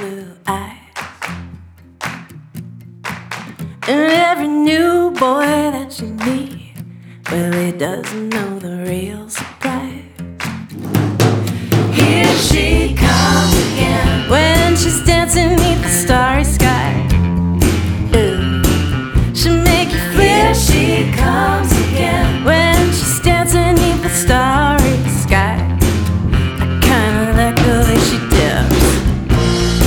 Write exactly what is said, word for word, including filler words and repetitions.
blue eyes. And every new boy that she meets, well, he doesn't know the real surprise. Here she comes again when she's